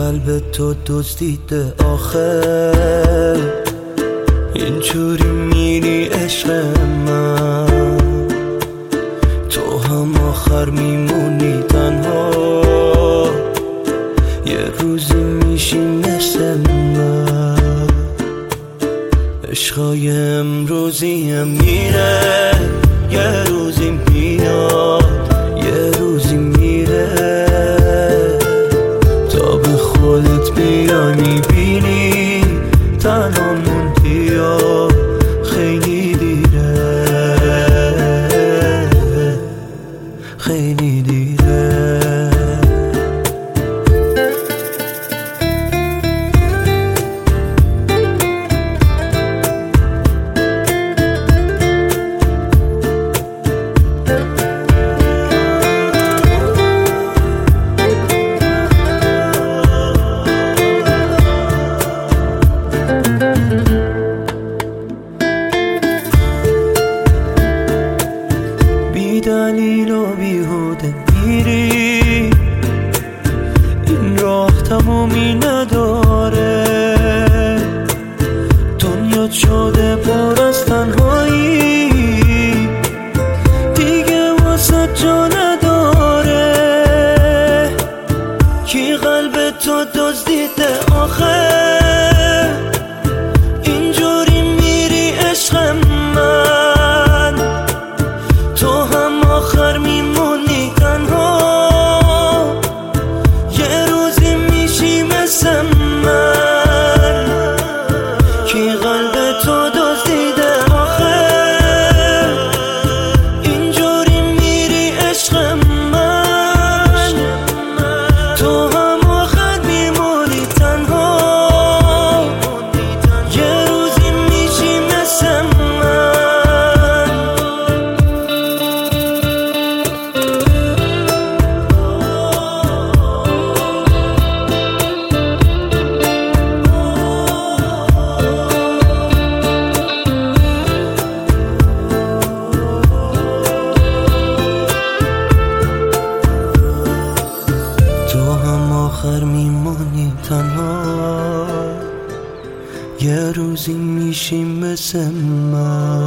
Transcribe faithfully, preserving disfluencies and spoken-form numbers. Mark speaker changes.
Speaker 1: قلب تو دزدیده آخه، اینجوری میری عشق من، تو هم آخر میمونی تنها، یه روزی میشی مثل من. عشقای امروزیم میره، یه روزی میاد، یه روزی میره، تا به خودت بیای میبینی تنها موندی یا خیلی دیره، خیلی دیره. بی دلیل و بیهوده میری، این راه تمومی نداره، دنیا شده پر از تنهایی، دیگه واسه جا نداره. کی قلب تو دزدیده آخه، اینجوری میری عشق من، تو هم آخر میمونی تنها، یه روزی میشی مثل من. کی قلب تو دزدیده آخه، اینجوری میری عشق من، تو هم آخر میمونی تنها، یه روزی میشی مثل من. تو هم آخر میمونی تنها، یه روزی میشی مثل من.